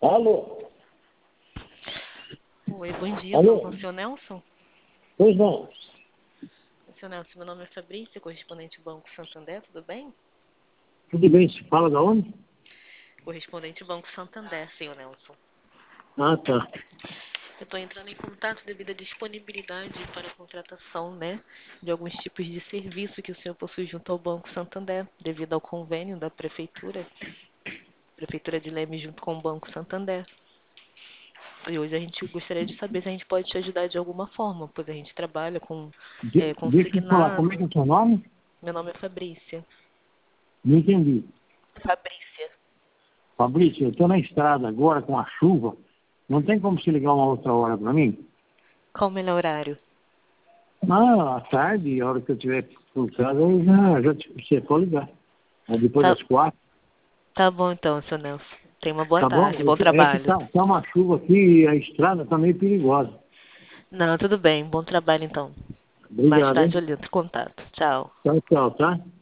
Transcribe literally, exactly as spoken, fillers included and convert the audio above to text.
Alô? Oi, bom dia, Alô? falo com o senhor Nelson. Pois não. Senhor Nelson, meu nome é Fabrícia, correspondente do Banco Santander, tudo bem? Tudo bem, se fala da onde? Correspondente do Banco Santander, senhor Nelson. Ah, tá. Eu estou entrando em contato devido à disponibilidade para a contratação, né, de alguns tipos de serviço que o senhor possui junto ao Banco Santander, devido ao convênio da Prefeitura, Prefeitura de Leme junto com o Banco Santander. E hoje a gente gostaria de saber se a gente pode te ajudar de alguma forma, pois a gente trabalha com De, é, deixa eu falar, como é que é consignado. o seu nome? Meu nome é Fabrícia. Não entendi. Fabrícia. Fabrício, eu estou na estrada agora com a chuva. Não tem como se ligar uma outra hora para mim? Qual o melhor horário? Ah, à tarde, a hora que eu estiver por casa, eu já, já te, você pode ligar. Aí depois Tá, das quatro, tá bom então, seu Nelson. Tenha uma boa tá bom? tarde, bom É que trabalho. tá, tá uma chuva aqui e a estrada tá meio perigosa. Não, tudo bem, bom trabalho então. Mais Obrigado, tarde hein? eu entro em contato. Tchau. Tchau, tchau, tá?